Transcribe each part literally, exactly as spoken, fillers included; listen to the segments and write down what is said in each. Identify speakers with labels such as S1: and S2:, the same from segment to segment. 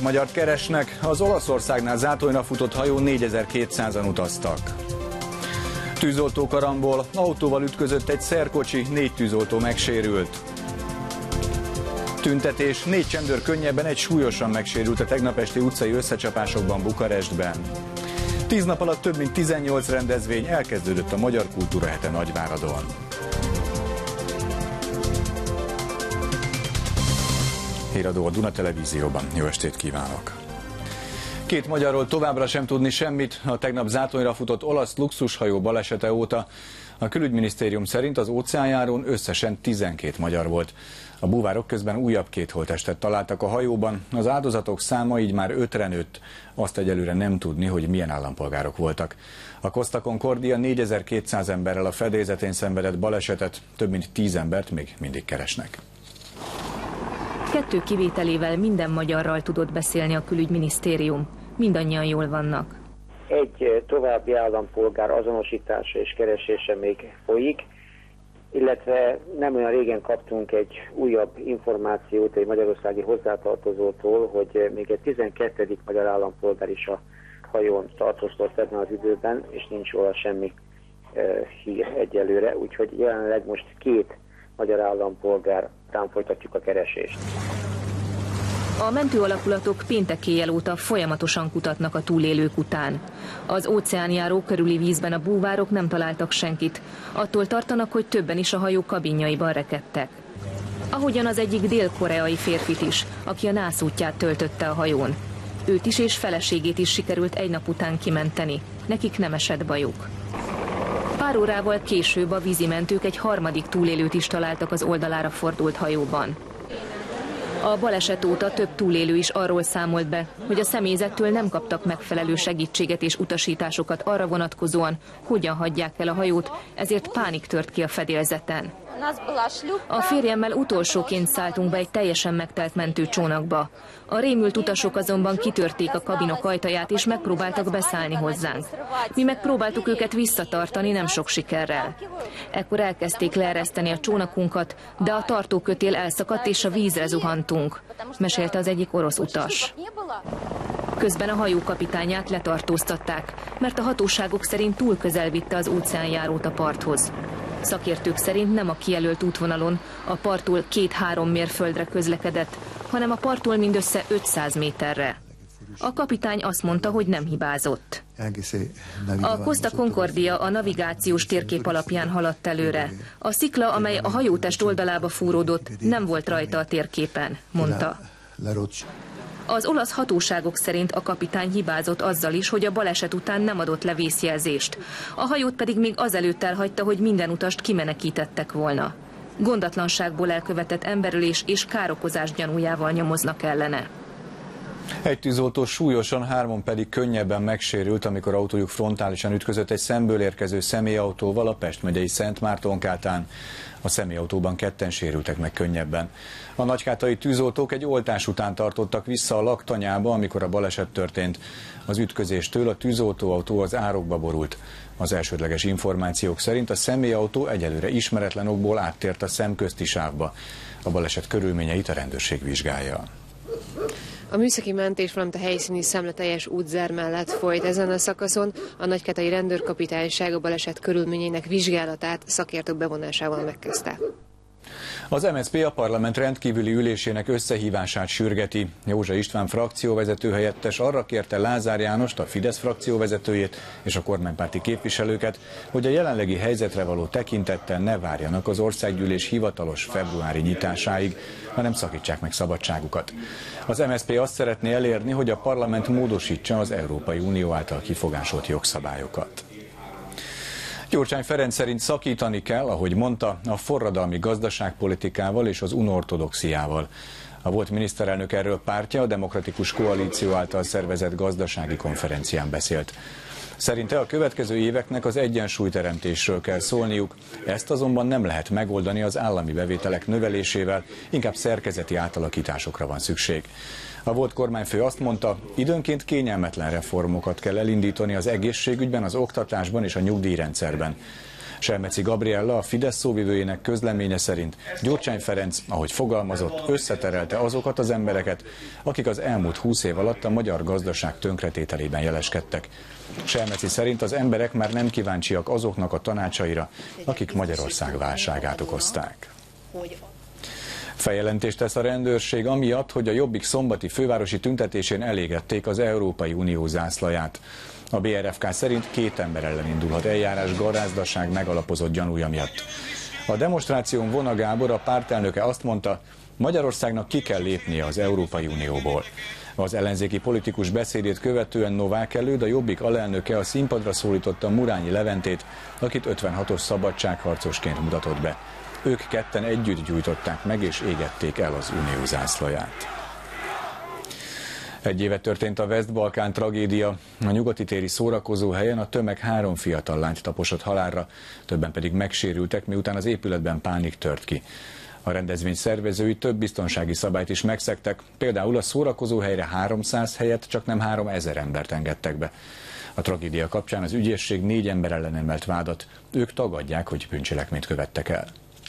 S1: magyart keresnek, az Olaszországnál Zátolyra futott hajón négyezer-kétszázan utaztak. Tűzoltó karamból, autóval ütközött egy szerkocsi, négy tűzoltó megsérült. Tüntetés, négy csendőr könnyebben, egy súlyosan megsérült a tegnap esti utcai összecsapásokban Bukarestben. Tíz nap alatt több mint tizennyolc rendezvény, elkezdődött a Magyar Kultúra Hete Nagyváradon. Híradó a Duna Televízióban. Jó estét kívánok! Két magyarról továbbra sem tudni semmit a tegnap Zátolyra futott olasz luxushajó balesete óta. A külügyminisztérium szerint az óceánjárón összesen tizenkét magyar volt. A búvárok közben újabb két holttestet találtak a hajóban, az áldozatok száma így már ötre nőtt. Azt egyelőre nem tudni, hogy milyen állampolgárok voltak. A Costa Concordia négyezer-kétszáz emberrel a fedélzetén szenvedett balesetet, több mint tíz embert még mindig keresnek.
S2: Kettő kivételével minden magyarral tudott beszélni a külügyminisztérium. Mindannyian jól vannak.
S3: Egy további állampolgár azonosítása és keresése még folyik, illetve nem olyan régen kaptunk egy újabb információt egy magyarországi hozzátartozótól, hogy még egy tizenkettedik magyar állampolgár is a hajón tartózkodott ebben az időben, és nincs róla semmi e, hír egyelőre, úgyhogy jelenleg most két magyar állampolgár után folytatjuk a keresést.
S2: A mentőalakulatok péntek éjjel óta folyamatosan kutatnak a túlélők után. Az óceánjáró körüli vízben a búvárok nem találtak senkit. Attól tartanak, hogy többen is a hajó kabinjaiban rekedtek. Ahogyan az egyik dél-koreai férfit is, aki a nászútját töltötte a hajón. Őt is és feleségét is sikerült egy nap után kimenteni. Nekik nem esett bajuk. Pár órával később a vízimentők egy harmadik túlélőt is találtak az oldalára fordult hajóban. A baleset óta több túlélő is arról számolt be, hogy a személyzettől nem kaptak megfelelő segítséget és utasításokat arra vonatkozóan, hogyan hagyják el a hajót, ezért pánik tört ki a fedélzeten. A férjemmel utolsóként szálltunk be egy teljesen megtelt mentőcsónakba. A rémült utasok azonban kitörték a kabinok ajtaját és megpróbáltak beszállni hozzánk. Mi megpróbáltuk őket visszatartani, nem sok sikerrel. Ekkor elkezdték leereszteni a csónakunkat, de a tartókötél elszakadt és a vízre zuhantunk, mesélte az egyik orosz utas. Közben a hajó kapitányát letartóztatták, mert a hatóságok szerint túl közel vitte az óceánjárót a parthoz. Szakértők szerint nem a kijelölt útvonalon, a parttól két-három mérföldre közlekedett, hanem a parttól mindössze ötszáz méterre. A kapitány azt mondta, hogy nem hibázott. A Costa Concordia a navigációs térkép alapján haladt előre. A szikla, amely a hajótest oldalába fúródott, nem volt rajta a térképen, mondta. Az olasz hatóságok szerint a kapitány hibázott azzal is, hogy a baleset után nem adott le vészjelzést. A hajót pedig még azelőtt elhagyta, hogy minden utast kimenekítettek volna. Gondatlanságból elkövetett emberölés és károkozás gyanújával nyomoznak ellene.
S1: Egy tűzoltó súlyosan, hárman pedig könnyebben megsérült, amikor autójuk frontálisan ütközött egy szemből érkező személyautóval a Pest megyei Szentmártonkátán. A személyautóban ketten sérültek meg könnyebben. A nagykátai tűzoltók egy oltás után tartottak vissza a laktanyába, amikor a baleset történt. Az ütközéstől a tűzoltóautó az árokba borult. Az elsődleges információk szerint a személyautó egyelőre ismeretlen okból áttért a szemközti sávba. A baleset körülményeit a rendőrség vizsgálja.
S4: A műszaki mentés, valamint a helyszíni szemleteljes útzár mellett folyt ezen a szakaszon. A nagykátai rendőrkapitányság a baleset körülményeinek vizsgálatát szakértők bevonásával megkezdte.
S1: Az em es zé pé a parlament rendkívüli ülésének összehívását sürgeti. Józsa István frakcióvezető helyettes arra kérte Lázár Jánost, a Fidesz frakcióvezetőjét és a kormánypárti képviselőket, hogy a jelenlegi helyzetre való tekintettel ne várjanak az országgyűlés hivatalos februári nyitásáig, hanem szakítsák meg szabadságukat. Az em es zé pé azt szeretné elérni, hogy a parlament módosítsa az Európai Unió által kifogásolt jogszabályokat. Gyurcsány Ferenc szerint szakítani kell, ahogy mondta, a forradalmi gazdaságpolitikával és az unortodoxiával. A volt miniszterelnök erről pártja a Demokratikus Koalíció által szervezett gazdasági konferencián beszélt. Szerinte a következő éveknek az egyensúlyteremtésről kell szólniuk, ezt azonban nem lehet megoldani az állami bevételek növelésével, inkább szerkezeti átalakításokra van szükség. A volt kormányfő azt mondta, időnként kényelmetlen reformokat kell elindítani az egészségügyben, az oktatásban és a nyugdíjrendszerben. Selmeci Gabriella, a Fidesz szóvivőjének közleménye szerint Gyurcsány Ferenc, ahogy fogalmazott, összeterelte azokat az embereket, akik az elmúlt húsz év alatt a magyar gazdaság tönkretételében jeleskedtek. Selmeci szerint az emberek már nem kíváncsiak azoknak a tanácsaira, akik Magyarország válságát okozták. Feljelentést tesz a rendőrség amiatt, hogy a Jobbik szombati fővárosi tüntetésén elégették az Európai Unió zászlaját. A bé er ef ká szerint két ember ellen indulhat eljárás garázdaság megalapozott gyanúja miatt. A demonstráción Vona Gábor, a pártelnöke azt mondta, Magyarországnak ki kell lépnie az Európai Unióból. Az ellenzéki politikus beszédét követően Novák Előd, a Jobbik alelnöke a színpadra szólította Murányi Leventét, akit ötvenhatos szabadságharcosként mutatott be. Ők ketten együtt gyújtották meg és égették el az unió zászlaját. Egy éve történt a West-Balkán tragédia. A nyugati téri szórakozóhelyen a tömeg három fiatal lányt taposott halálra, többen pedig megsérültek, miután az épületben pánik tört ki. A rendezvény szervezői több biztonsági szabályt is megszegtek, például a szórakozóhelyre háromszáz helyett csak nem háromezer embert engedtek be. A tragédia kapcsán az ügyészség négy ember ellen emelt vádat. Ők tagadják, hogy bűncselekményt követtek el.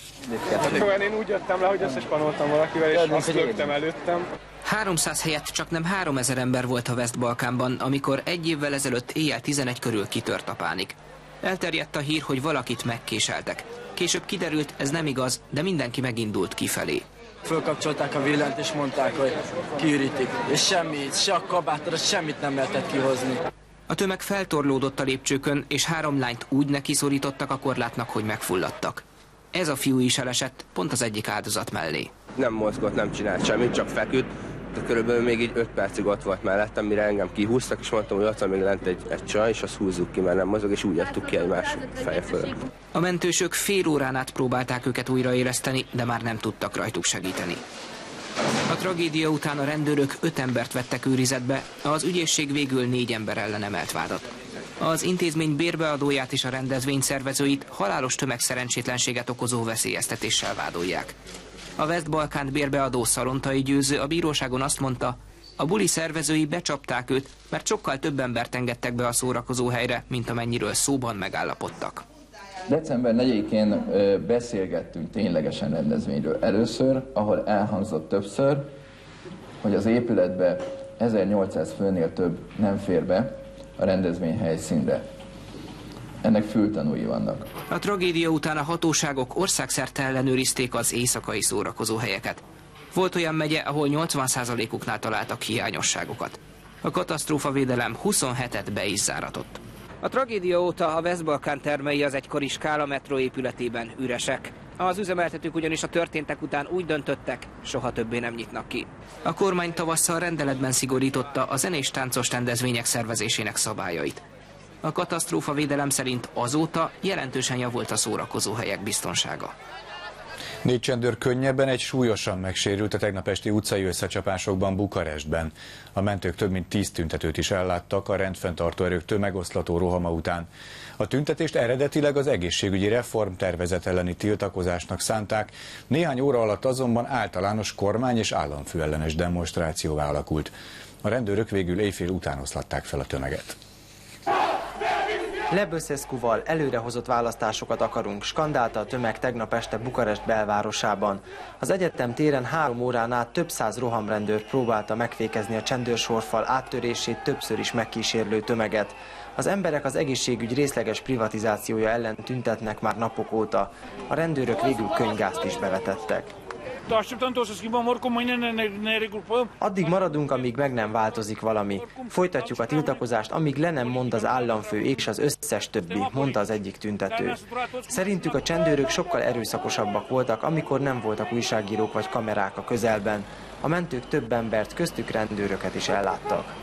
S5: Én úgy jöttem le, hogy összespanoltam valakivel, és azt löktem előttem.
S6: háromszáz helyett csak nem háromezer ember volt a West-Balkánban, amikor egy évvel ezelőtt éjjel tizenegy körül kitört a pánik. Elterjedt a hír, hogy valakit megkéseltek. Később kiderült, ez nem igaz, de mindenki megindult kifelé.
S7: Fölkapcsolták a villanyt, és mondták, hogy kiürítik. És semmi, se a kabátra, semmit nem lehetett kihozni.
S6: A tömeg feltorlódott a lépcsőkön, és három lányt úgy nekiszorítottak a korlátnak, hogy megfulladtak. Ez a fiú is elesett, pont az egyik áldozat mellé.
S8: Nem mozgott, nem csinált semmit, csak feküdt. De körülbelül még így öt percig ott volt mellettem, mire engem kihúztak, és mondtam, hogy ott van még lent egy, egy csaj, és azt húzzuk ki, mert nem mozog, és úgy adtuk ki egymás feje fölött.
S6: A mentősök fél órán át próbálták őket újraéleszteni, de már nem tudtak rajtuk segíteni. A tragédia után a rendőrök öt embert vettek őrizetbe, az ügyészség végül négy ember ellen emelt vádat. Az intézmény bérbeadóját és a rendezvény szervezőit halálos tömegszerencsétlenséget okozó veszélyeztetéssel vádolják. A West-Balkánt bérbeadó Szalontai Győző a bíróságon azt mondta, a buli szervezői becsapták őt, mert sokkal több embert engedtek be a szórakozóhelyre, mint amennyiről szóban megállapodtak.
S9: december negyedikén beszélgettünk ténylegesen rendezvényről először, ahol elhangzott többször, hogy az épületbe ezernyolcszáz főnél több nem fér be a rendezvény helyszínre. Ennek fültanúi vannak.
S6: A tragédia után a hatóságok országszerte ellenőrizték az éjszakai szórakozóhelyeket. Volt olyan megye, ahol nyolcvan százalékuknál találtak hiányosságokat. A katasztrófavédelem huszonhetet be is záratott. A tragédia óta a West-Balkán termei az egykori Skála metró épületében üresek. Az üzemeltetők ugyanis a történtek után úgy döntöttek, soha többé nem nyitnak ki. A kormány tavasszal rendeletben szigorította a zenés-táncos rendezvények szervezésének szabályait. A katasztrófavédelem szerint azóta jelentősen javult a szórakozóhelyek biztonsága.
S1: Négy csendőr könnyebben, egy súlyosan megsérült a tegnap esti utcai összecsapásokban Bukarestben. A mentők több mint tíz tüntetőt is elláttak a rendfenntartó erők tömegoszlató rohama után. A tüntetést eredetileg az egészségügyi reformtervezet elleni tiltakozásnak szánták, néhány óra alatt azonban általános kormány és államfő ellenes demonstrációvá alakult. A rendőrök végül éjfél után oszlatták fel a tömeget.
S10: Leböszeszkuval előrehozott választásokat akarunk, skandálta a tömeg tegnap este Bukarest belvárosában. Az egyetem téren három órán át több száz rohamrendőr próbálta megfékezni a csendőrsorfal áttörését többször is megkísérlő tömeget. Az emberek az egészségügy részleges privatizációja ellen tüntetnek már napok óta. A rendőrök végül könyvgázt is bevetettek. Addig maradunk, amíg meg nem változik valami. Folytatjuk a tiltakozást, amíg le nem mond az államfő és az összes többi, mondta az egyik tüntető. Szerintük a csendőrök sokkal erőszakosabbak voltak, amikor nem voltak újságírók vagy kamerák a közelben. A mentők több embert, köztük rendőröket is elláttak.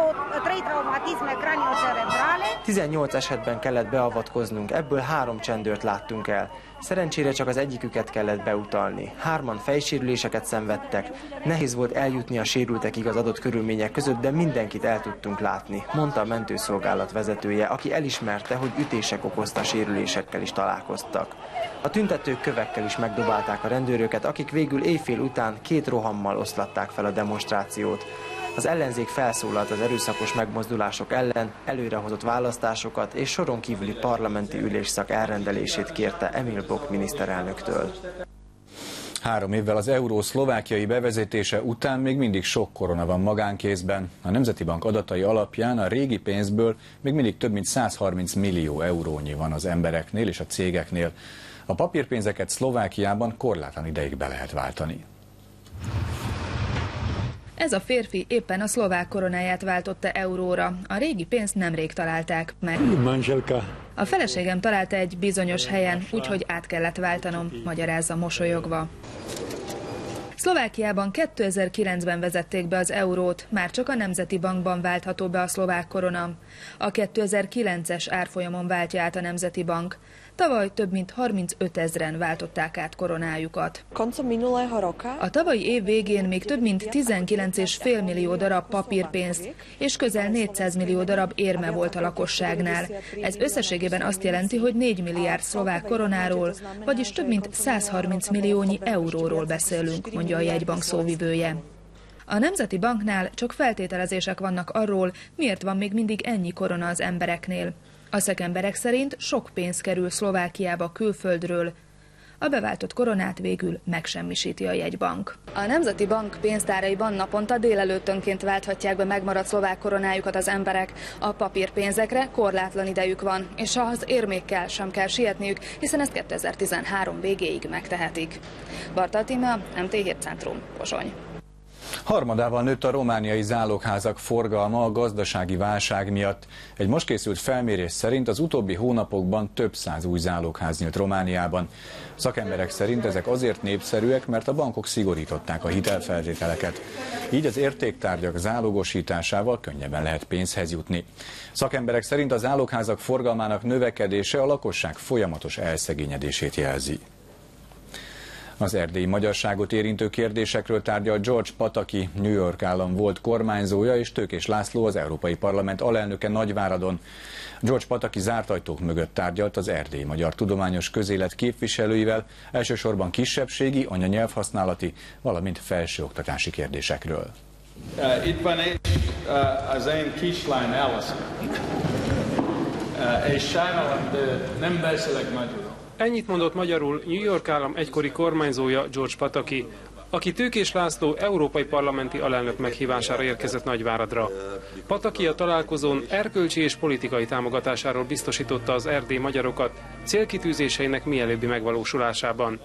S10: tizennyolc esetben kellett beavatkoznunk, ebből három csendőrt láttunk el. Szerencsére csak az egyiküket kellett beutalni. Hárman fejsérüléseket szenvedtek. Nehéz volt eljutni a sérültekig az adott körülmények között, de mindenkit el tudtunk látni, mondta a mentőszolgálat vezetője, aki elismerte, hogy ütések okozta sérülésekkel is találkoztak. A tüntetők kövekkel is megdobálták a rendőröket, akik végül éjfél után két rohammal oszlatták fel a demonstrációt. Az ellenzék felszólalt az erőszakos megmozdulások ellen, előrehozott választásokat és soron kívüli parlamenti ülésszak elrendelését kérte Emil Boc miniszterelnöktől.
S1: Három évvel az euró szlovákiai bevezetése után még mindig sok korona van magánkézben. A Nemzeti Bank adatai alapján a régi pénzből még mindig több mint százharminc millió eurónyi van az embereknél és a cégeknél. A papírpénzeket Szlovákiában korlátlan ideig be lehet váltani.
S11: Ez a férfi éppen a szlovák koronáját váltotta euróra. A régi pénzt nemrég találták meg. A feleségem találta egy bizonyos helyen, úgyhogy át kellett váltanom, magyarázza mosolyogva. Szlovákiában kétezer-kilencben vezették be az eurót, már csak a Nemzeti Bankban váltható be a szlovák korona. A kétezer-kilences árfolyamon váltja át a Nemzeti Bank. Tavaly több mint harmincötezren váltották át koronájukat. A tavalyi év végén még több mint tizenkilenc egész öt millió darab papírpénz és közel négyszáz millió darab érme volt a lakosságnál. Ez összességében azt jelenti, hogy négy milliárd szlovák koronáról, vagyis több mint százharminc milliónyi euróról beszélünk, mondja a jegybank szóvivője. A Nemzeti Banknál csak feltételezések vannak arról, miért van még mindig ennyi korona az embereknél. A szakemberek szerint sok pénz kerül Szlovákiába külföldről. A beváltott koronát végül megsemmisíti a jegybank. A Nemzeti Bank pénztáraiban naponta délelőttönként válthatják be megmaradt szlovák koronájukat az emberek. A papírpénzekre korlátlan idejük van, és az érmékkel sem kell sietniük, hiszen ezt kétezer-tizenhárom végéig megtehetik. Bartal Tímea, em té hét Centrum, Pozsony.
S1: Harmadával nőtt a romániai zálogházak forgalma a gazdasági válság miatt. Egy most készült felmérés szerint az utóbbi hónapokban több száz új zálogház nyílt Romániában. Szakemberek szerint ezek azért népszerűek, mert a bankok szigorították a hitelfeltételeket. Így az értéktárgyak zálogosításával könnyebben lehet pénzhez jutni. Szakemberek szerint a zálogházak forgalmának növekedése a lakosság folyamatos elszegényedését jelzi. Az erdélyi magyarságot érintő kérdésekről tárgyal George Pataki, New York állam volt kormányzója, és Tőkés László, az Európai Parlament alelnöke Nagyváradon. George Pataki zárt ajtók mögött tárgyalt az erdélyi magyar tudományos közélet képviselőivel, elsősorban kisebbségi, anyanyelvhasználati, valamint felsőoktatási kérdésekről.
S12: Uh, itt van egy, uh, az én kislány Alice, uh, és sajnálom, de nem beszélek magyarul.
S5: Ennyit mondott magyarul New York állam egykori kormányzója George Pataki, aki Tőkés László európai parlamenti alelnök meghívására érkezett Nagyváradra. Pataki a találkozón erkölcsi és politikai támogatásáról biztosította az erdélyi magyarokat célkitűzéseinek mielőbbi megvalósulásában.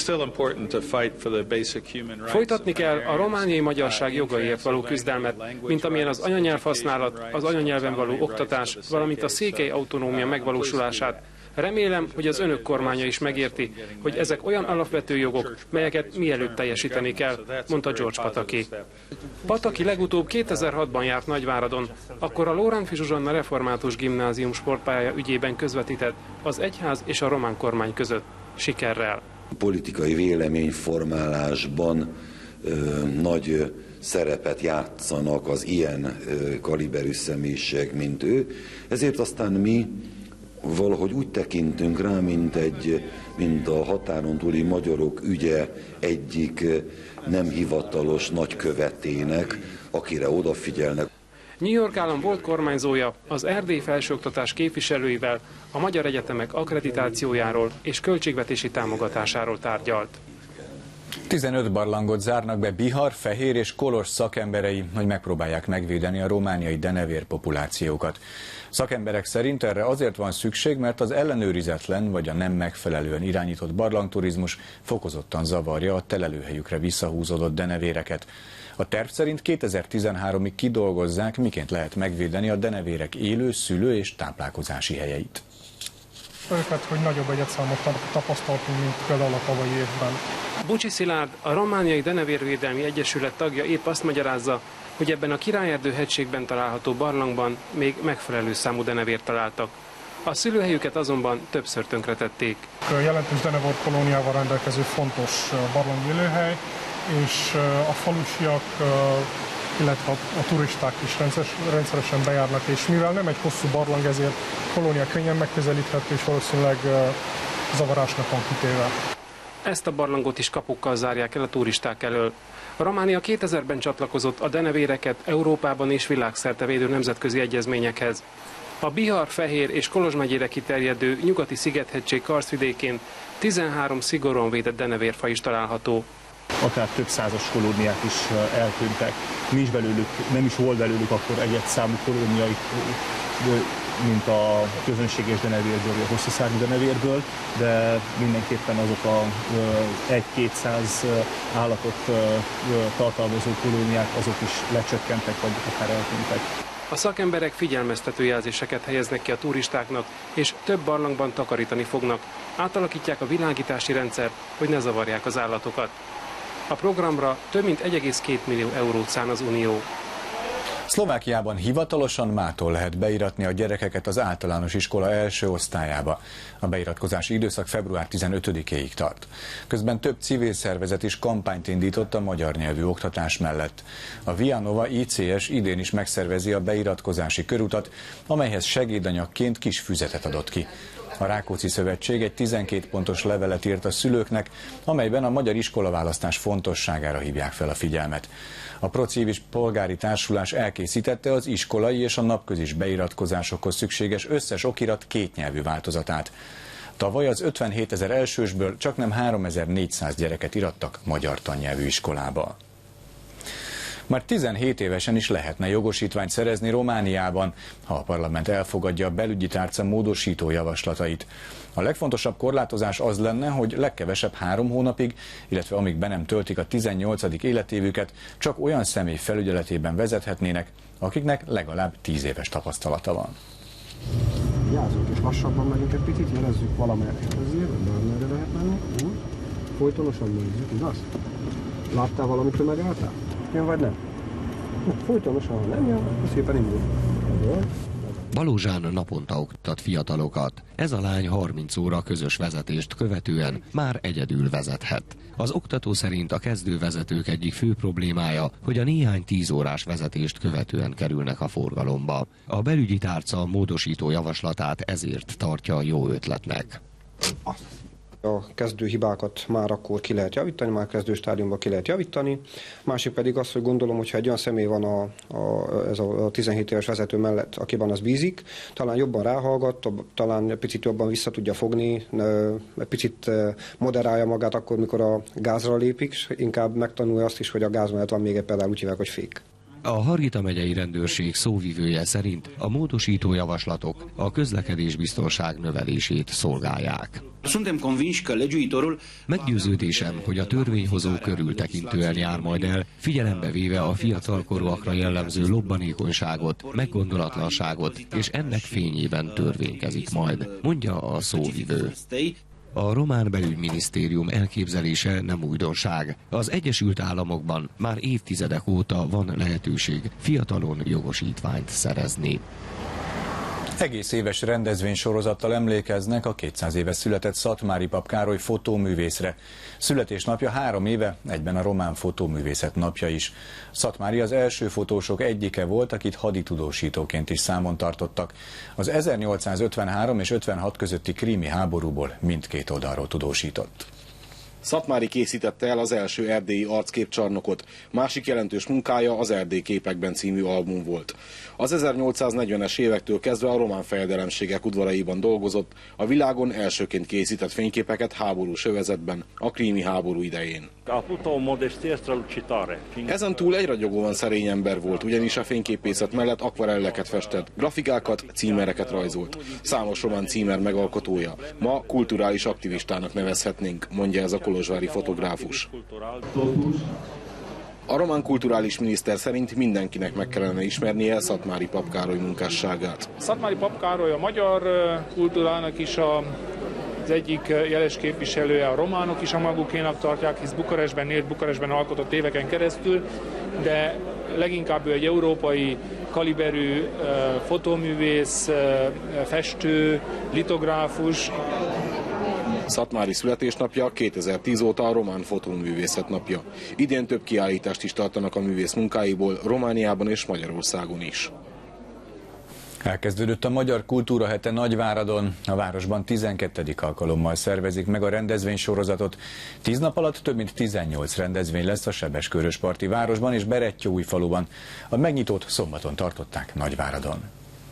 S5: Folytatni kell a romániai magyarság jogaiért való küzdelmet, mint amilyen az anyanyelvhasználat, az anyanyelven való oktatás, valamint a székely autonómia megvalósulását. Remélem, hogy az önök kormánya is megérti, hogy ezek olyan alapvető jogok, melyeket mielőbb teljesíteni kell, mondta George Pataki. Pataki legutóbb kétezer-hatban járt Nagyváradon, akkor a Lorándfi Zsuzsanna Református Gimnázium sportpálya ügyében közvetített az egyház és a román kormány között. Sikerrel.
S13: Politikai véleményformálásban ö, nagy szerepet játszanak az ilyen ö, kaliberű személyiségek, mint ő, ezért aztán mi valahogy úgy tekintünk rá, mint, egy, mint a határon túli magyarok ügye egyik nem hivatalos nagykövetének, akire odafigyelnek.
S5: New York állam volt kormányzója az erdélyi felsőoktatás képviselőivel a magyar egyetemek akkreditációjáról és költségvetési támogatásáról tárgyalt.
S1: tizenöt barlangot zárnak be Bihar, Fehér és Kolos szakemberei, hogy megpróbálják megvédeni a romániai denevér populációkat. Szakemberek szerint erre azért van szükség, mert az ellenőrizetlen vagy a nem megfelelően irányított barlangturizmus fokozottan zavarja a telelőhelyükre visszahúzódott denevéreket. A terv szerint kétezer-tizenháromig kidolgozzák, miként lehet megvédeni a denevérek élő, szülő és táplálkozási helyeit.
S14: Őket, hogy nagyobb egyedszámot tapasztaltunk, mint például a tavalyi évben.
S5: Bucsi Szilárd, a Romániai Denevérvédelmi Egyesület tagja épp azt magyarázza, hogy ebben a Királyerdő hegységben található barlangban még megfelelő számú denevért találtak. A szülőhelyüket azonban többször tönkretették.
S14: Jelentős denevór kolóniával rendelkező fontos barlangélőhely, és a falusiak, illetve a turisták is rendszeresen bejárnak, és mivel nem egy hosszú barlang, ezért a kolónia könnyen megközelíthető, és valószínűleg zavarásnak van kitéve.
S5: Ezt a barlangot is kapukkal zárják el a turisták elől. Románia kétezerben csatlakozott a denevéreket Európában és világszerte védő nemzetközi egyezményekhez. A Bihar, Fehér és Kolozs megyére kiterjedő nyugati Szigethegység karsztvidékén tizenhárom szigorúan védett denevérfaj is található.
S15: Akár több százas kolóniák is eltűntek. Nincs belőlük, nem is volt belőlük akkor egyet számú kolóniai, mint a közönséges denevérből, vagy a hosszú szárnyú denevérből, de mindenképpen azok a egy-kétszáz állatot tartalmazó kolóniák, azok is lecsökkentek, vagy akár eltűntek.
S5: A szakemberek figyelmeztető jelzéseket helyeznek ki a turistáknak, és több barlangban takarítani fognak. Átalakítják a világítási rendszert, hogy ne zavarják az állatokat. A programra több mint egy egész két millió eurót szán az Unió.
S1: Szlovákiában hivatalosan mától lehet beiratni a gyerekeket az általános iskola első osztályába. A beiratkozási időszak február tizenötödikéig tart. Közben több civil szervezet is kampányt indított a magyar nyelvű oktatás mellett. A Vianova I C S idén is megszervezi a beiratkozási körutat, amelyhez segédanyagként kis füzetet adott ki. A Rákóczi Szövetség egy tizenkét pontos levelet írt a szülőknek, amelyben a magyar iskolaválasztás fontosságára hívják fel a figyelmet. A Procivis polgári társulás elkészítette az iskolai és a napközis beiratkozásokhoz szükséges összes okirat kétnyelvű változatát. Tavaly az ötvenhétezer elsősből csaknem háromezer-négyszáz gyereket irattak magyar tannyelvű iskolába. Már tizenhét évesen is lehetne jogosítványt szerezni Romániában, ha a parlament elfogadja a belügyi tárca módosító javaslatait. A legfontosabb korlátozás az lenne, hogy legkevesebb három hónapig, illetve amíg be nem töltik a tizennyolcadik életévüket, csak olyan személy felügyeletében vezethetnének, akiknek legalább tíz éves tapasztalata van.
S16: Vigyázzunk, és lassabban megyünk egy picit, jelezzük valamelyet ezért, bármelyre lehet menni. Folytonosan nézzük, igaz? Láttál valamit, hogy megálltál? Jön vagy nem? Folytonosan, ha nem jön, szépen indul.
S17: Balózsán naponta oktat fiatalokat. Ez a lány harminc óra közös vezetést követően már egyedül vezethet. Az oktató szerint a kezdővezetők egyik fő problémája, hogy a néhány tíz órás vezetést követően kerülnek a forgalomba. A belügyi tárca módosító javaslatát ezért tartja jó ötletnek.
S16: A kezdő hibákat már akkor ki lehet javítani, már kezdő stádiumban ki lehet javítani. Másik pedig az, hogy gondolom, hogyha egy olyan személy van a, a, ez a tizenhét éves vezető mellett, akiben az bízik, talán jobban ráhallgat, talán egy picit jobban vissza tudja fogni, egy picit moderálja magát akkor, mikor a gázra lépik, és inkább megtanulja azt is, hogy a gáz mellett van még egy pedál, úgy hívják, hogy fék.
S17: A Hargita megyei rendőrség szóvivője szerint a módosító javaslatok a közlekedésbiztonság növelését szolgálják. Meggyőződésem, hogy a törvényhozó körültekintően jár majd el, figyelembe véve a fiatalkorúakra jellemző lobbanékonyságot, meggondolatlanságot, és ennek fényében törvénykezik majd, mondja a szóvivő. A román belügyminisztérium elképzelése nem újdonság. Az Egyesült Államokban már évtizedek óta van lehetőség fiatalon jogosítványt szerezni.
S1: Egész éves rendezvénysorozattal emlékeznek a kétszáz éve született Szatmári Pap Károly fotóművészre. Születésnapja három éve, egyben a román fotóművészet napja is. Szatmári az első fotósok egyike volt, akit haditudósítóként is számon tartottak. Az ezernyolcszázötvenhárom és ötvenhat közötti krími háborúból mindkét oldalról tudósított.
S18: Szatmári készítette el az első erdélyi arcképcsarnokot. Másik jelentős munkája az Erdély képekben című album volt. Az ezernyolcszáznegyvenes évektől kezdve a román fejedelemségek udvaraiban dolgozott, a világon elsőként készített fényképeket háborús övezetben, a krími háború idején. Ezen túl egy ragyogóan szerény ember volt, ugyanis a fényképészet mellett akvarelleket festett, grafikákat, címereket rajzolt. Számos román címer megalkotója. Ma kulturális aktivistának nevezhetnénk, mondja ez a kolozsvári fotográfus. A román kulturális miniszter szerint mindenkinek meg kellene ismernie Szatmári Pap Károly munkásságát.
S19: Szatmári Pap Károly a magyar kultúrának is a az egyik jeles képviselője, a románok is a magukénak tartják, hisz Bukarestben élt, Bukarestben alkotott éveken keresztül, de leginkább ő egy európai kaliberű fotóművész, festő, litográfus.
S18: Szatmári születésnapja kétezer-tíz óta a román fotóművészet napja. Idén több kiállítást is tartanak a művész munkáiból Romániában és Magyarországon is.
S1: Elkezdődött a Magyar Kultúra Hete Nagyváradon. A városban tizenkettedik alkalommal szervezik meg a rendezvénysorozatot. Tíz nap alatt több mint tizennyolc rendezvény lesz a Sebes-Körösparti városban és Berettyóújfaluban. A megnyitót szombaton tartották Nagyváradon.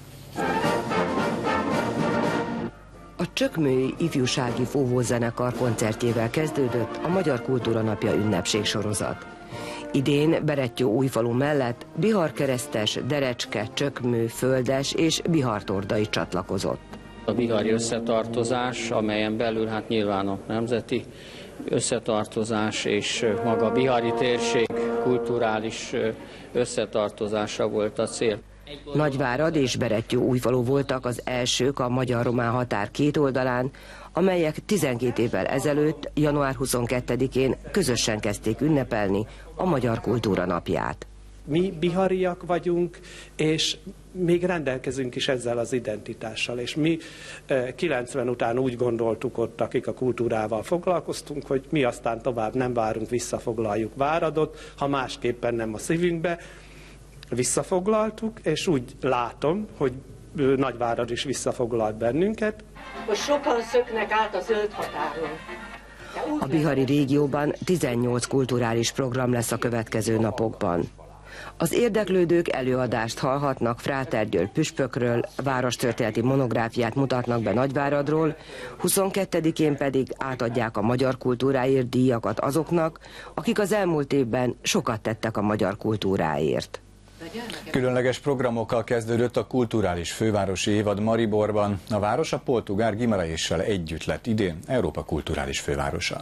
S20: A Csökmői Ifjúsági Fúvózenekar koncertjével kezdődött a Magyar Kultúra Napja ünnepségsorozat. Idén Berettyóújfalu mellett Biharkeresztes, Derecske, Csökmő, Földes és Bihartorda is csatlakozott.
S21: A bihari összetartozás, amelyen belül hát nyilván a nemzeti összetartozás és maga a bihari térség kulturális összetartozása volt a cél.
S20: Nagyvárad és Berettyóújfalu voltak az elsők a magyar-román határ két oldalán, amelyek tizenkét évvel ezelőtt, január huszonkettedikén közösen kezdték ünnepelni a Magyar Kultúra Napját.
S22: Mi bihariak vagyunk, és még rendelkezünk is ezzel az identitással, és mi kilencven után úgy gondoltuk ott, akik a kultúrával foglalkoztunk, hogy mi aztán tovább nem várunk, visszafoglaljuk Váradot, ha másképpen nem a szívünkbe. Visszafoglaltuk, és úgy látom, hogy Nagyvárad is visszafoglalt bennünket.
S23: Most sokan szöknek át a zöld határon.
S20: A bihari régióban tizennyolc kulturális program lesz a következő napokban. Az érdeklődők előadást hallhatnak Fráter György püspökről, várostörténeti monográfiát mutatnak be Nagyváradról, huszonkettedikén pedig átadják a magyar kultúráért díjakat azoknak, akik az elmúlt évben sokat tettek a magyar kultúráért.
S1: Különleges programokkal kezdődött a kulturális fővárosi évad Mariborban. A város a portugál Guimarães-sel együtt lett idén Európa kulturális fővárosa.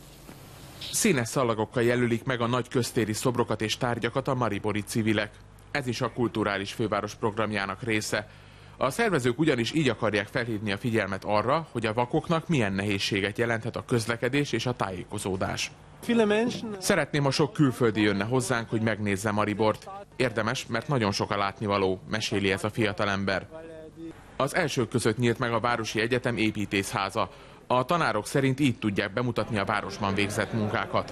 S24: Színes szallagokkal jelölik meg a nagy köztéri szobrokat és tárgyakat a maribori civilek. Ez is a kulturális főváros programjának része. A szervezők ugyanis így akarják felhívni a figyelmet arra, hogy a vakoknak milyen nehézséget jelenthet a közlekedés és a tájékozódás. Szeretném, ha sok külföldi jönne hozzánk, hogy megnézze Maribort. Érdemes, mert nagyon sok a látnivaló, meséli ez a fiatalember. Az elsők között nyílt meg a Városi Egyetem építészháza. A tanárok szerint így tudják bemutatni a városban végzett munkákat.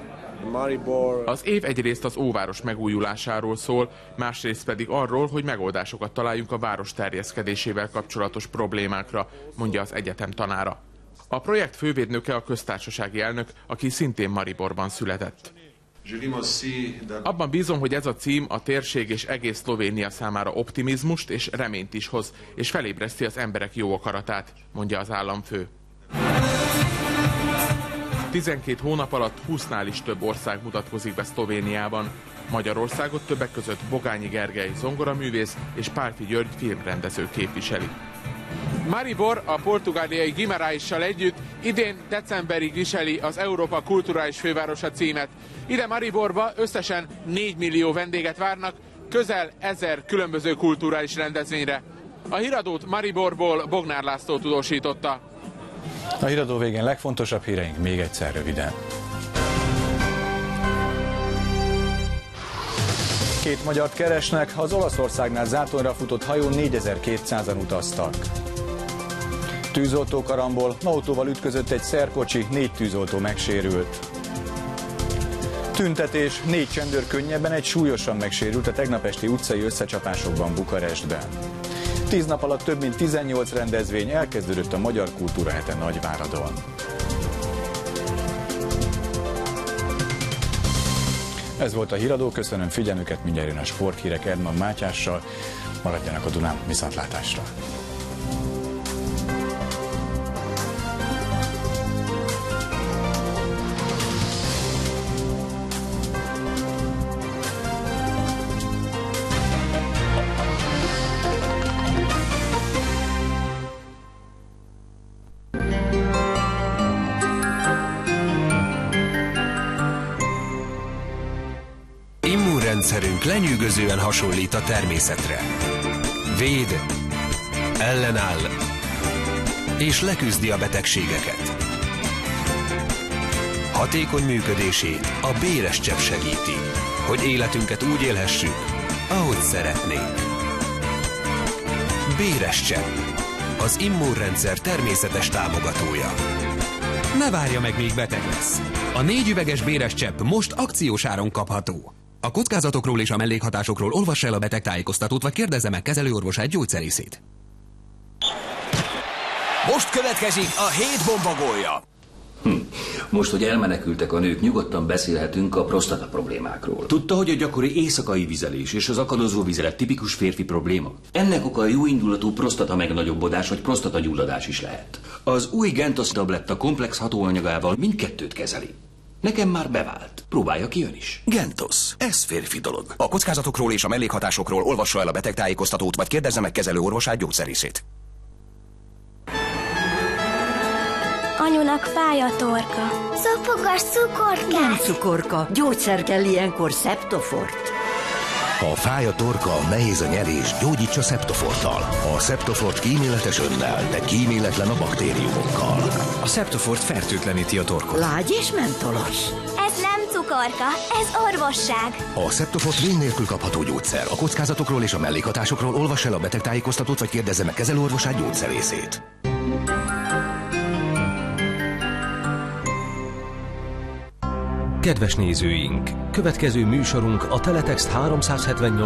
S24: Az év egyrészt az óváros megújulásáról szól, másrészt pedig arról, hogy megoldásokat találjunk a város terjeszkedésével kapcsolatos problémákra, mondja az egyetem tanára. A projekt fővédnöke a köztársasági elnök, aki szintén Mariborban született. Abban bízom, hogy ez a cím a térség és egész Szlovénia számára optimizmust és reményt is hoz, és felébreszti az emberek jó akaratát, mondja az államfő. tizenkét hónap alatt húsznál is több ország mutatkozik be Szlovéniában. Magyarországot többek között Bogányi Gergely zongoraművész és Pálfi György filmrendező képviseli. Maribor a portugáliai Guimarães-sal együtt idén decemberig viseli az Európa kulturális fővárosa címet. Ide Mariborba összesen négy millió vendéget várnak, közel ezer különböző kulturális rendezvényre. A híradót Mariborból Bognár László tudósította.
S1: A híradó végén legfontosabb híreink még egyszer röviden. Két magyart keresnek, az Olaszországnál zátonyra futott hajón négyezer-kétszázan utaztak. Tűzoltókarambol, autóval ütközött egy szerkocsi, négy tűzoltó megsérült. Tüntetés, négy csendőr könnyebben, egy súlyosan megsérült a tegnap esti utcai összecsapásokban Bukarestben. Tíz nap alatt több mint tizennyolc rendezvény, elkezdődött a Magyar Kultúra Hete Nagyváradon. Ez volt a híradó, köszönöm figyelmüket, mindjárt jön a sporthírek Erdman Mátyással, maradjanak a Dunán, viszontlátásra!
S25: Immunrendszerünk lenyűgözően hasonlít a természetre. Véd, ellenáll és leküzdi a betegségeket. Hatékony működését a béres csepp segíti, hogy életünket úgy élhessük, ahogy szeretnénk. Béres csepp, az immunrendszer természetes támogatója. Ne várja meg, míg beteg lesz. A négy üveges béres csepp most akciós áron kapható.
S2: A kockázatokról és a mellékhatásokról olvass el a betegtájékoztatót, vagy kérdezze meg kezelőorvosát, gyógyszerészét.
S3: Most következik a hét bombagólja.
S4: Hm. Most, hogy elmenekültek a nők, nyugodtan beszélhetünk a prostata problémákról.
S3: Tudta, hogy a gyakori éjszakai vizelés és az akadozó vizelet tipikus férfi probléma?
S4: Ennek oka a jó indulatú prostata megnagyobbodás vagy prostata gyulladás is lehet.
S3: Az új Gentos tabletta komplex hatóanyagával mindkettőt kezeli. Nekem már bevált. Próbálja ki ön is.
S2: Gentos. Ez férfi dolog. A kockázatokról és a mellékhatásokról olvassa el a betegtájékoztatót, vagy kérdezze meg kezelőorvosát, gyógyszerészét.
S7: Anyunak fáj a torka. Szopogas cukorkás.
S8: Nem cukorka, gyógyszer kell ilyenkor, Septofort.
S2: Ha fáj a torka, nehéz a nyelés, gyógyítsa Septoforttal. A Septofort kíméletes önnel, de kíméletlen a baktériumokkal.
S3: A Septofort fertőtleníti a torkot.
S8: Lágy és mentolos.
S7: Ez nem cukorka, ez orvosság.
S2: A Septofort vén nélkül kapható gyógyszer. A kockázatokról és a mellékhatásokról olvass el a betegtájékoztatót, vagy kérdezze meg kezelőorvosát, gyógyszerészét.
S26: Kedves nézőink! Következő műsorunk a Teletext háromszázhetvennyolc